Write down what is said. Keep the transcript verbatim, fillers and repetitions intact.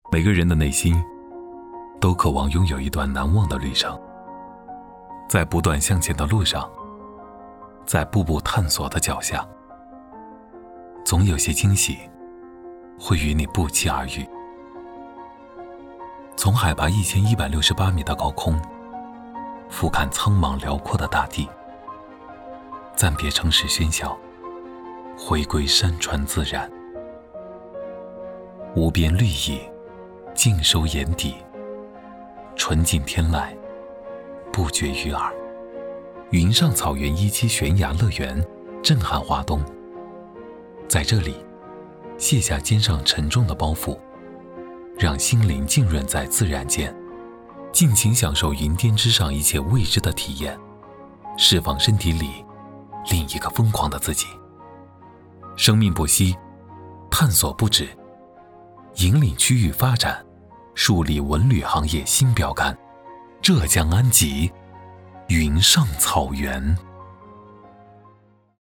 每个人的内心都渴望拥有一段难忘的旅程，在不断向前的路上，在步步探索的脚下，总有些惊喜会与你不期而遇。从海拔一千一百六十八米的高空俯瞰苍茫辽阔的大地，暂别城市喧嚣，回归山川自然，无边绿意尽收眼底，纯净天籁不绝于耳。云上草原一期悬崖乐园震撼华东，在这里卸下肩上沉重的包袱，让心灵浸润在自然间，尽情享受云巅之上一切未知的体验，释放身体里另一个疯狂的自己。生命不息，探索不止，引领区域发展，树立文旅行业新标杆。浙江安吉云上草原。